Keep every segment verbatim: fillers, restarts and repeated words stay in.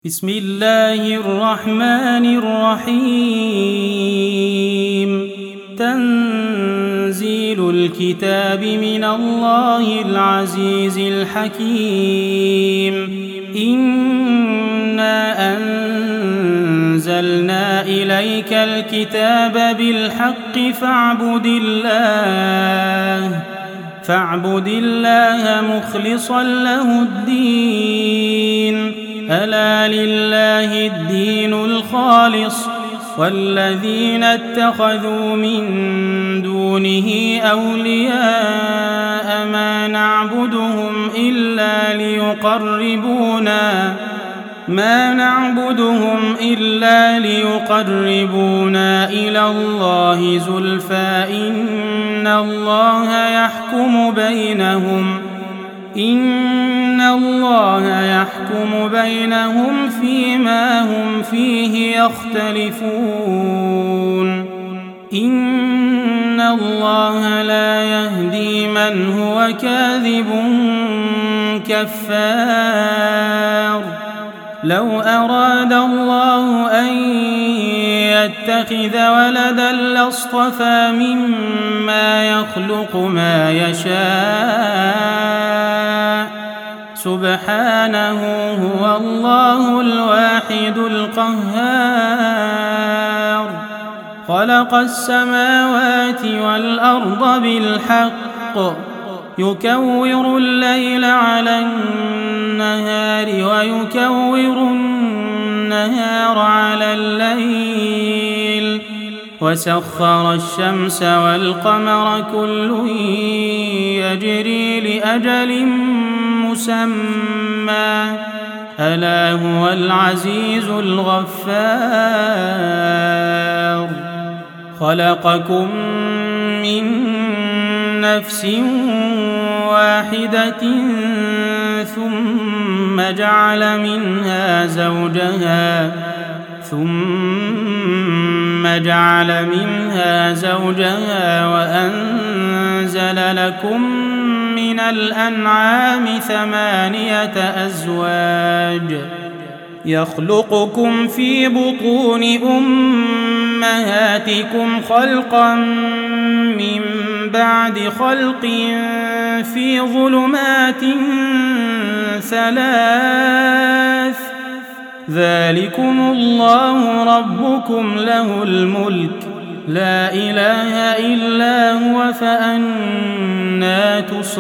بسم الله الرحمن الرحيم. تنزيل الكتاب من الله العزيز الحكيم. إنا أنزلنا إليك الكتاب بالحق فاعبد الله فاعبد الله مخلصا له الدين. ألا لله الدين الخالص والذين اتخذوا من دونه أولياء ما نعبدهم إلا ليقربونا ما نعبدهم إلا ليقربونا إلى الله زلفى إن الله يحكم بينهم إن الله يحكم بينهم فيما هم فيه يختلفون. إن الله لا يهدي من هو كاذب كفار. لو أراد الله أن يتخذ ولدا لاصطفى مما يخلق ما يشاء سبحانه هو الله الواحد القهار. خلق السماوات والأرض بالحق يكور الليل على النهار ويكور النهار على الليل وسخر الشمس والقمر كل يجري لأجل مسمى ألا هو العزيز الغفار. خلقكم من نفس واحدة ثم جعل منها زوجها ثم جعل منها زوجها وأنزل لكم من الأنعام ثمانية أزواج يخلقكم في بطون أمهاتكم خلقا من بعد خلق في ظلمات ثلاث ذلكم الله ربكم له الملك لا إله إلا هو فأنى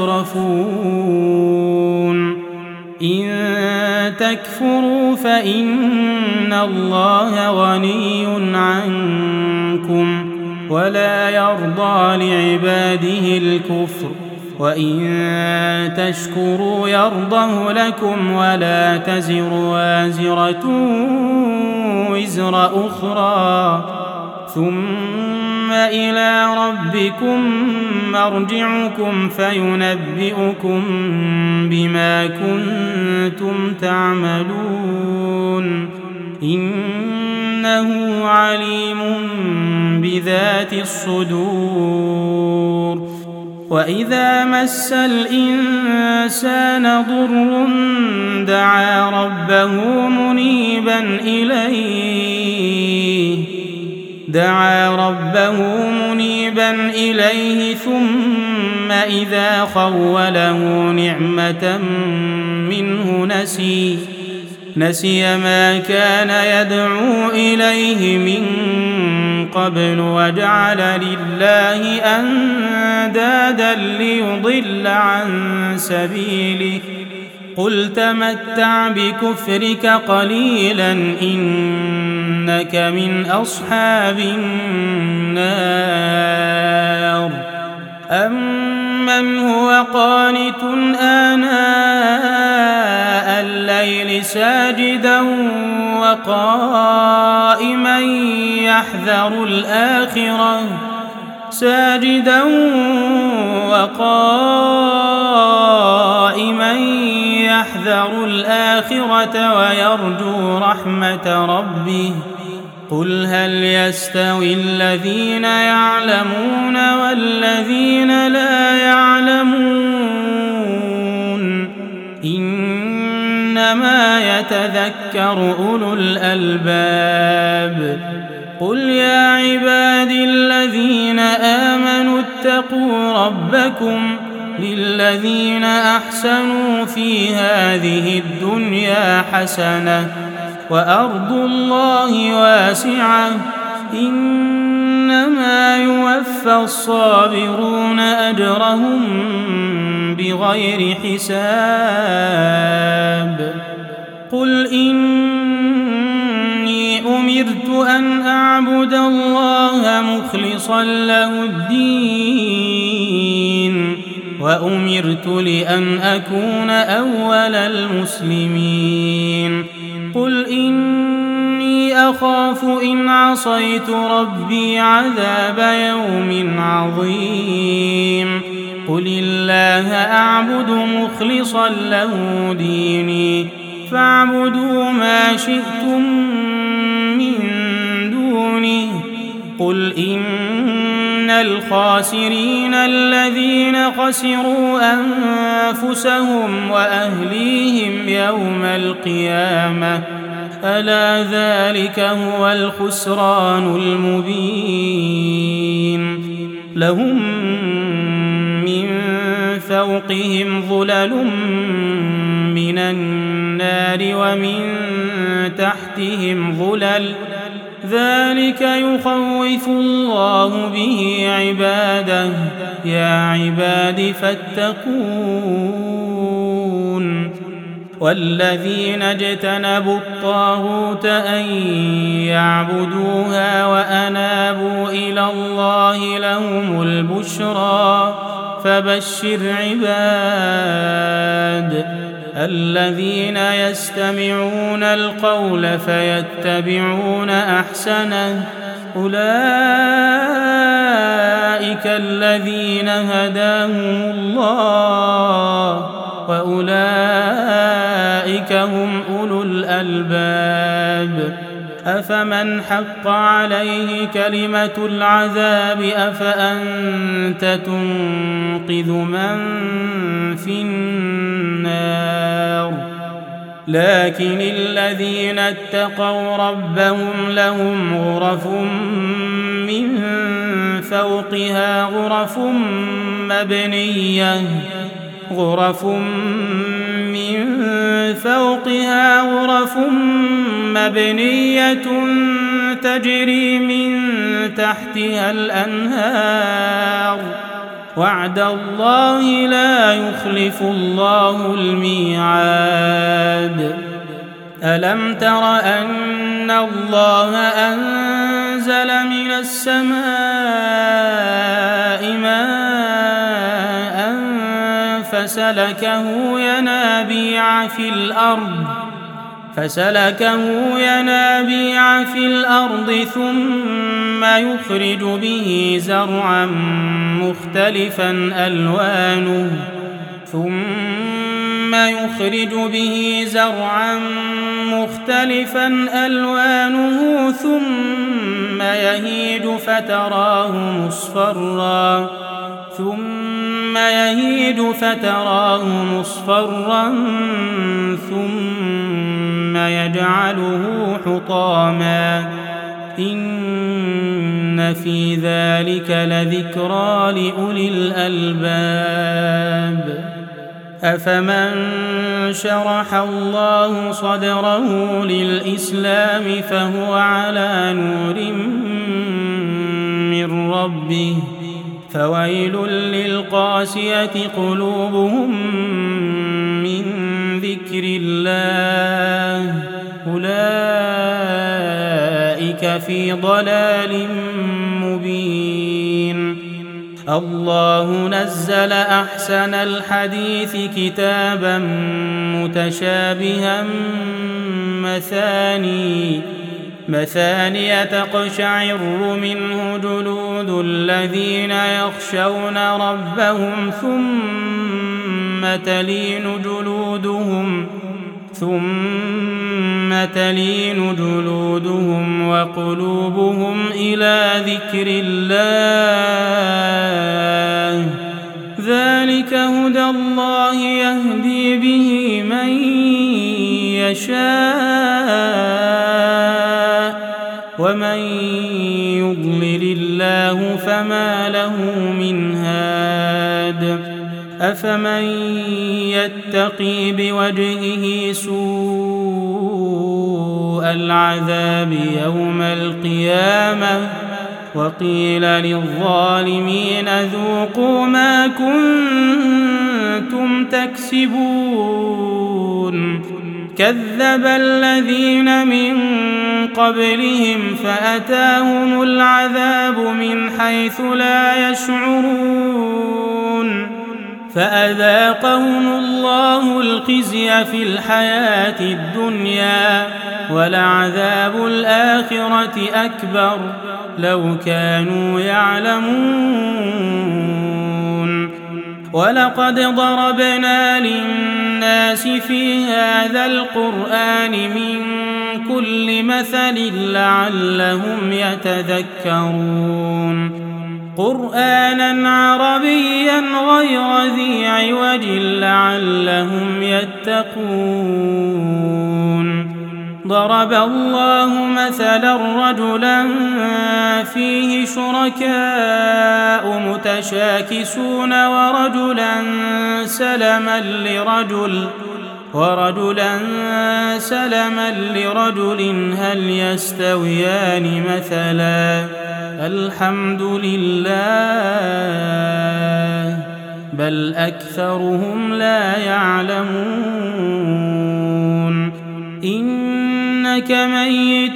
تصرفون. إن تكفروا فإن الله غني عنكم ولا يرضى لعباده الكفر وإن تشكروا يرضه لكم ولا تزر وازرة وزر أخرى ثم إلى ربكم مرجعكم فينبئكم بما كنتم تعملون. إنه عليم بذات الصدور. وإذا مس الإنسان ضر دعا ربه منيبا إليه دعا ربه منيبا إليه ثم إذا خوله نعمة منه نسي نسي ما كان يدعو إليه من قبل وجعل لله أندادا ليضل عن سبيله. قل تمتع بكفرك قليلا إنك من أصحاب النار. أمن هو قانت آناء الليل ساجدا وقائما يحذر الآخرة ساجدا وقائما يحذر الآخرة ويرجو رحمة ربه. قل هل يستوي الذين يعلمون والذين لا يعلمون إن إنما يتذكر أولو الألباب قل يا عبادي الذين آمنوا اتقوا ربكم للذين أحسنوا في هذه الدنيا حسنة وأرض الله واسعة إنما يوفى الصابرون أجرهم بغير حساب قل إني أمرت أن أعبد الله مخلصا له الدين وأمرت لأن أكون أول المسلمين قل إني أخاف إن عصيت ربي عذاب يوم عظيم قل الله أعبد مخلصا له ديني فاعبدوا ما شئتم من دونه قل إن الخاسرين الذين خسروا أنفسهم وأهليهم يوم القيامة ألا ذلك هو الخسران المبين لهم من فوقهم ظلل من النار ومن تحتهم ظلل ذلك يخوف الله به عباده يا عباد فاتقون والذين اجتنبوا الطاغوت أن يعبدوها وأنابوا إلى الله لهم البشرى فبشر عباد الذين يستمعون القول فيتبعون أحسنه أولئك الذين هداهم الله وأولئك هم أولو الألباب أفمن حق عليه كلمة العذاب أفأنت تنقذ من في النار لكن الذين اتقوا ربهم لهم غرف من فوقها غرف مبنية غرف من فوقها غرف مبنية تجري من تحتها الأنهار وعد الله لا يخلف الله الميعاد ألم تر أن الله أنزل من السماء ماء فسلكه ينابيع في الأرض فسلكه ينابيع في الأرض ثم يخرج به زرعا مختلفا ألوانه ثم يخرج به زرعا مختلفا ألوانه ثم يهيج فتراه مصفرا ثم يهيج فتراه مصفرا ثم يجعله حطاما إن في ذلك لذكرى لأولي الألباب أفمن شرح الله صدره للإسلام فهو على نور من ربه فويل للقاسية قلوبهم من ذكر الله أولئك في ضلال مبين الله نزل أحسن الحديث كتابا متشابها مثاني مثانية تقشعر منه جلود الذين يخشون ربهم ثم تلين جلودهم ثم تلين جلودهم وقلوبهم إلى ذكر الله ذلك هدى الله يهدي به من يشاء ومن يضلل الله فما له من هاد أفمن يتقي بوجهه سوء العذاب يوم القيامة وقيل للظالمين ذوقوا ما كنتم تكسبون كذب الذين من قبلهم فأتاهم العذاب من حيث لا يشعرون فأذاقهم الله الخزي في الحياة الدنيا ولعذاب الآخرة أكبر لو كانوا يعلمون ولقد ضربنا للناس في هذا القرآن من كل مثل لعلهم يتذكرون قرآنا عربيا غير ذي عوج لعلهم يتقون ضرب الله مثلا رجلا فيه شركاء متشاكسون ورجلا سلما لرجل ورجلا سلما لرجل هل يستويان مثلا الحمد لله بل أكثرهم لا يعلمون إنك ميت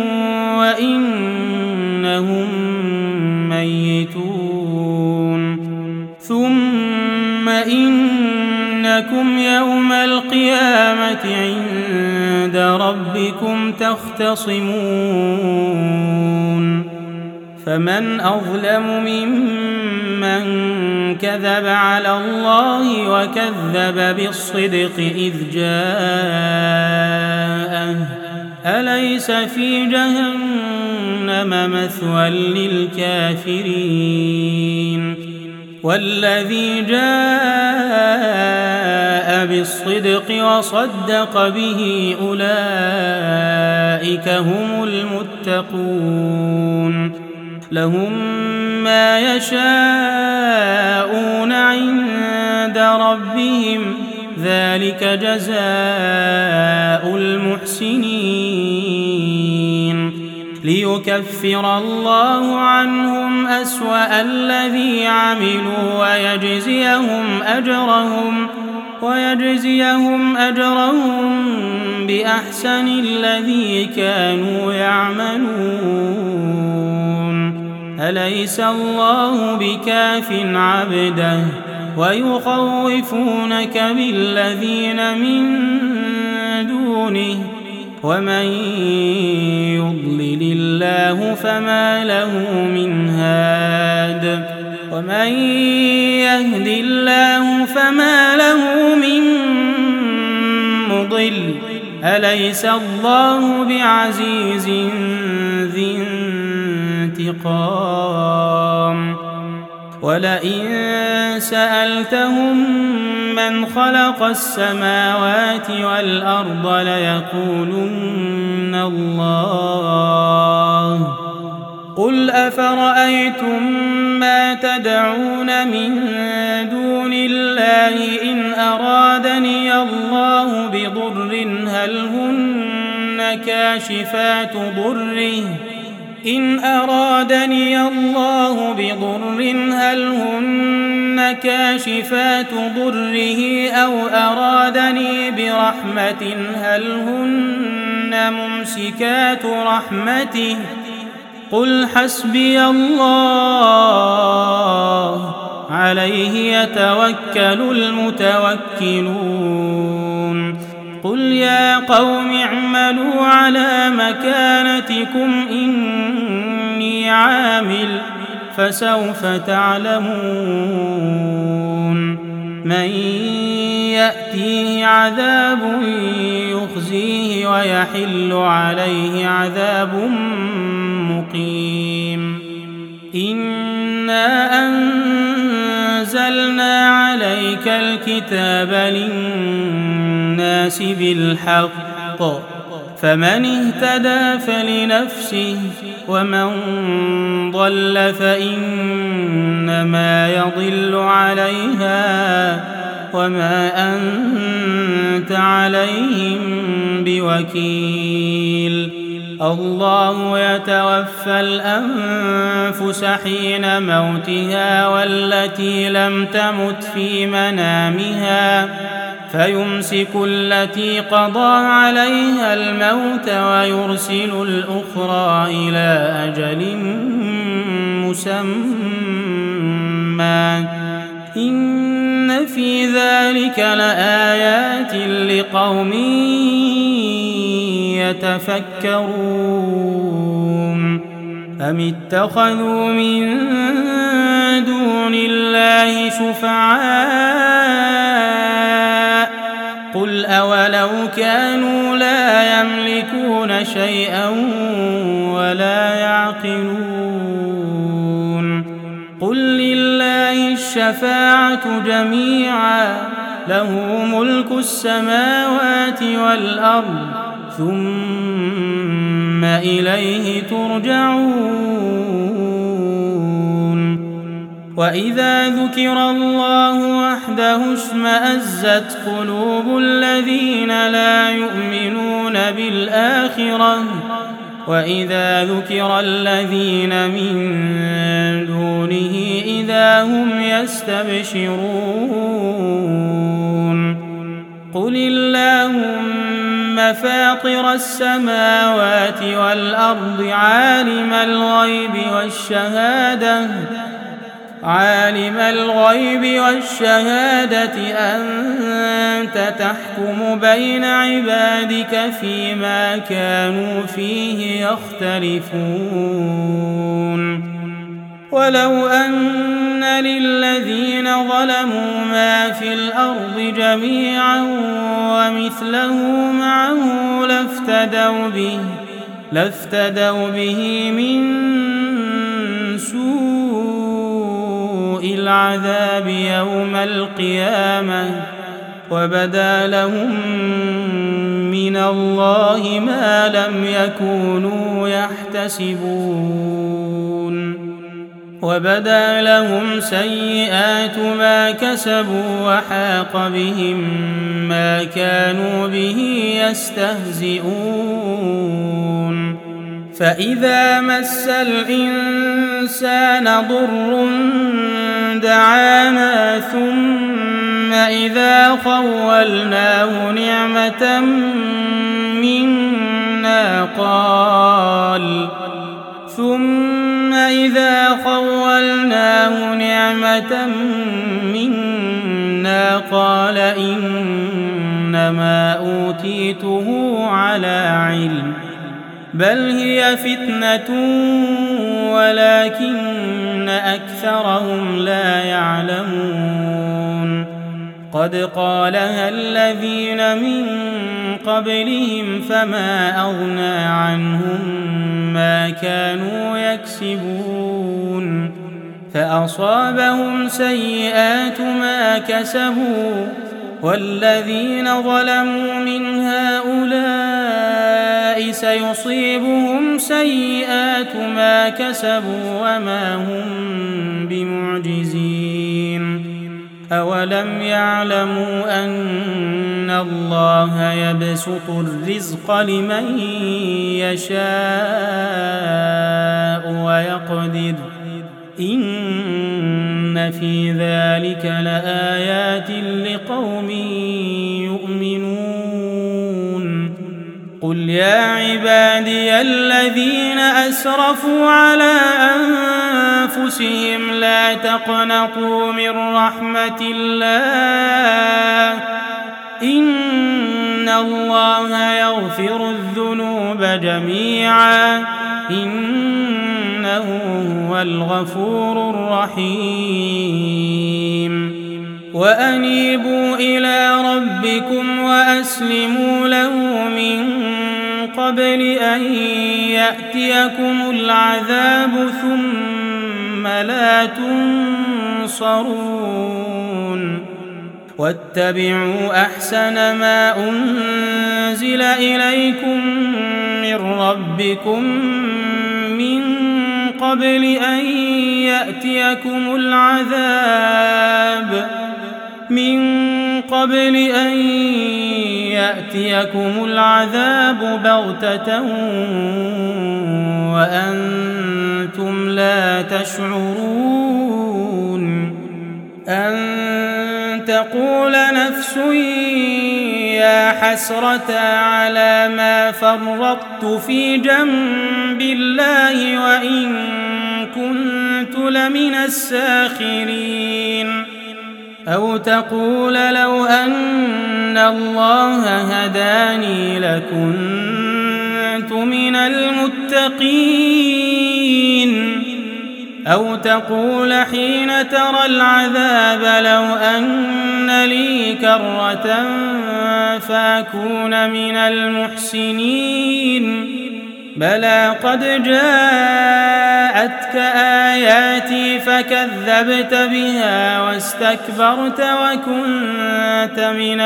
وإنهم ميتون ثم إنكم يوم القيامة عند ربكم تختصمون فمن أظلم ممن كذب على الله وكذب بالصدق إذ جاءه أليس في جهنم مثوى للكافرين والذي جاء بالصدق وصدق به أولئك هم المتقون لهم ما يشاءون عند ربهم ذلك جزاء المحسنين ليكفر الله عنهم أسوأ الذي عملوا ويجزيهم أجرهم ويجزيهم أجرهم بأحسن الذي كانوا يعملون أليس الله بكاف عبده ويخوفونك بالذين من دونه ومن يضلل الله فما له من هاد ومن يهد الله فما له من مضل أليس الله بعزيز ذي انتقام ولئن سألتهم من خلق السماوات والأرض ليقولن الله قل أفرأيتم ما تدعون من دون الله إن أرادني الله بضر هل هن كاشفات ضره إن أرادني الله بضر هل هن كاشفات ضره أو أرادني برحمة هل هن ممسكات رحمته قل حسبي الله عليه يتوكل المتوكلون قل يا قوم اعملوا على مكانتكم إني عامل فسوف تعلمون من يأتيه عذاب يخزيه ويحل عليه عذاب مقيم إنا أنزلنا عليك الكتاب للناس بالحق الحق، فمن اهتدى فلنفسه، ومن ضل فإنما يضل عليها، وما أنت عليهم بوكيل. الله يتوفى الأنفس حين موتها والتي لم تمت في منامها، فيمسك التي قضى عليها الموت ويرسل الأخرى إلى أجل مسمى، إن في ذلك لآيات لقوم يتفكرون. أم اتخذوا من دون الله شفعاء، قل أولو كانوا لا يملكون شيئا ولا يعقلون. قل لله الشفاعة جميعا، له ملك السماوات والأرض، ثم إليه ترجعون. وإذا ذكر الله وحده اشمأزت قلوب الذين لا يؤمنون بالآخرة، وإذا ذكر الذين من دونه إذا هم يستبشرون. قل اللهم فاطر السماوات والأرض، عالم الغيب والشهادة عالم الغيب والشهادة أنت تحكم بين عبادك فيما كانوا فيه يختلفون. ولو أن للذين ظلموا ما في الأرض جميعا ومثله معه لافتدوا به لافتدوا به من سوء العذاب يوم القيامة، وبدا لهم من الله ما لم يكونوا يحتسبون. وبدا لهم سيئات ما كسبوا وحاق بهم ما كانوا به يستهزئون. فإذا مس الإنسان ضر دعانا ثم إذا خولناه نعمة منا قال ثم إذا خولناه نعمة منا قال إنما أوتيته على علم، بل هي فتنة ولكن أكثرهم لا يعلمون. قد قالها الذين من قبلهم فما أغنى عنهم ما كانوا يكسبون، فأصابهم سيئات ما كسبوا، والذين ظلموا من هؤلاء سيصيبهم سيئات ما كسبوا وما هم بمعجزين. أولم يعلموا أن الله يبسط الرزق لمن يشاء ويقدر، إن في ذلك لآيات لقوم يؤمنون. قل يا عبادي الذين أسرفوا على أنفسهم لا تقنطوا من رحمة الله، إن الله يغفر الذنوب جميعا، إنه هو الغفور الرحيم. وأنيبوا إلى ربكم وأسلموا له من قبل أن يأتيكم العذاب ثم لا تنصرون. واتبعوا أحسن ما أنزل إليكم من ربكم من قبل أن يأتيكم العذاب من قبل أن يأتيكم العذاب بغتة وأنتم لا تشعرون أن تقول نفس يا حسرة على ما فرطت في جنب الله وإن كنت لمن الساخرين أو تقول لو أن الله هداني لكنت من المتقين أو تقول حين ترى العذاب لو أن لي كرة فأكون من المحسنين بلى قد جاءتك آياتي فكذبت بها واستكبرت وكنت من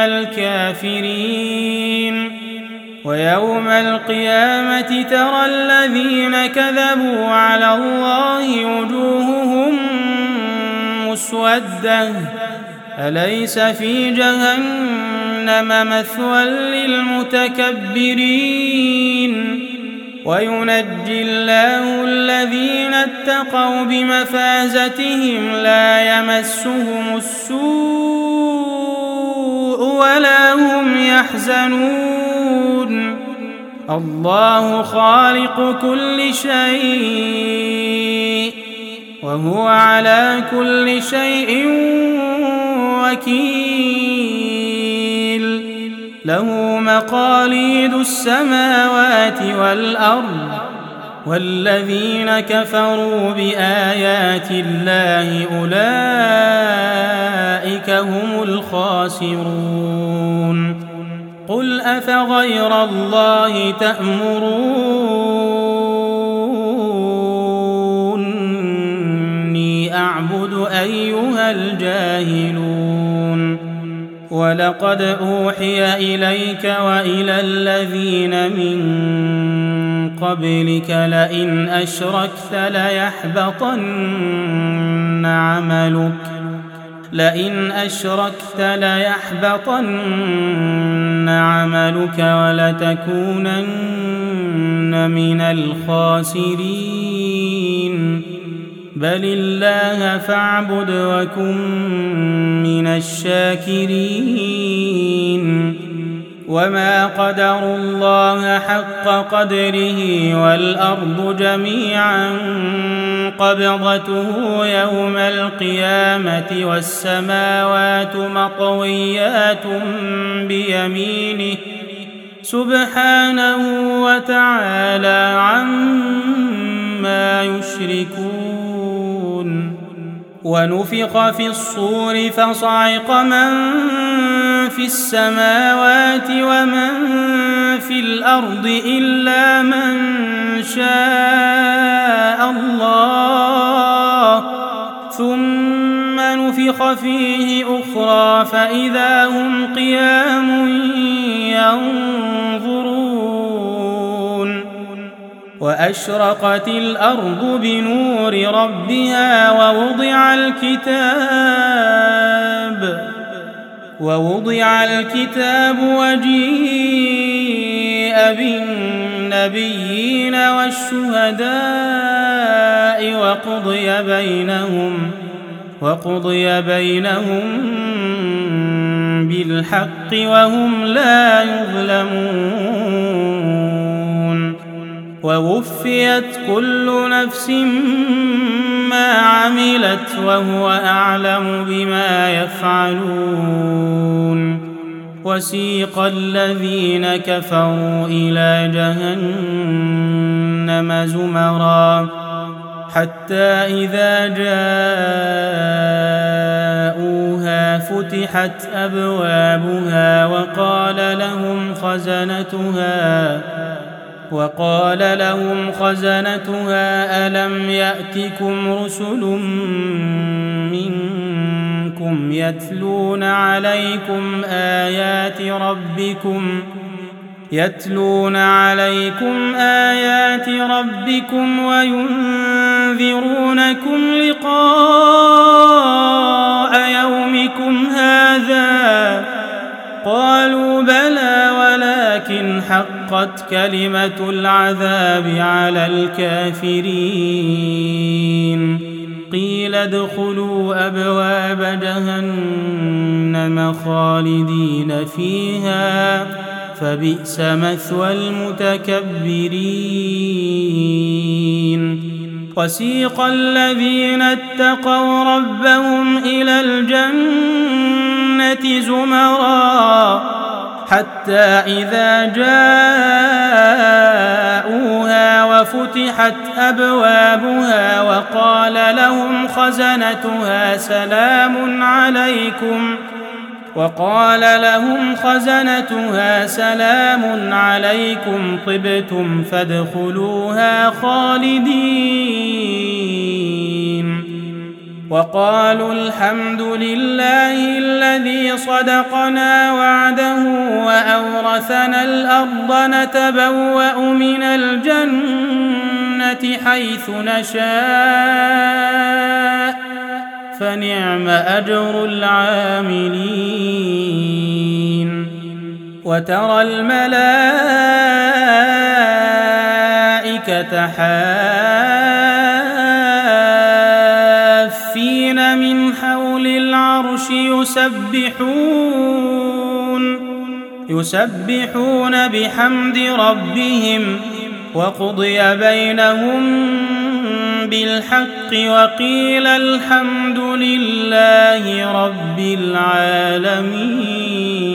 الكافرين ويوم القيامة ترى الذين كذبوا على الله وجوههم مسودة أليس في جهنم مثوى للمتكبرين وينجي الله الذين اتقوا بمفازتهم لا يمسهم السوء ولا هم يحزنون الله خالق كل شيء وهو على كل شيء وكيل له مقاليد السماوات والأرض والذين كفروا بآيات الله أولئك هم الخاسرون قل أفغير الله تأمروني أعبد أيها الجاهلون ولقد أوحي إليك وإلى الذين من قبلك لئن أشركت ليحبطن عملك لئن أشركت ليحبطن عملك ولتكونن من الخاسرين بل الله فاعبد وكن من الشاكرين وما قدروا الله حق قدره والأرض جميعا قبضته يوم القيامة والسماوات مطويات بيمينه سبحانه وتعالى عما يشركون ونفخ في الصور فصعق من في السماوات ومن في الأرض إلا من شاء الله ثم نفخ فيه أخرى فإذا هم قيام ينظرون وأشرقت الأرض بنور ربها ووضع الكتاب ووضع الكتاب وجيء بالنبيين والشهداء وقضي بينهم وقضي بينهم بالحق وهم لا يظلمون ووفيت كل نفس ما عملت وهو أعلم بما يفعلون وسيق الذين كفروا إلى جهنم زمرا حتى إذا جاءوها فتحت أبوابها وقال لهم خزنتها وقال لهم خزنتها ألم يأتكم رسل منكم يتلون عليكم آيات ربكم يتلون عليكم آيات ربكم وينذرونكم لقاء يومكم هذا قالوا بلى ولكن حقت كلمة العذاب على الكافرين قيل ادخلوا أبواب جهنم خالدين فيها فبئس مثوى المتكبرين وسيق الذين اتقوا ربهم إلى الجنة زمرا حتى إذا جاءوها وفتحت أبوابها وقال لهم خزنتها سلام عليكم وقال لهم خزنتها سلام عليكم طبتم فادخلوها خالدين وقالوا الحمد لله الذي صدقنا وعده وأورثنا الأرض نتبوأ من الجنة حيث نشاء فنعم أجر العاملين وترى الملائكة حافين من حول العرش يسبحون يسبحون بحمد ربهم وقضي بينهم بالحق وقيل الحمد لله رب العالمين.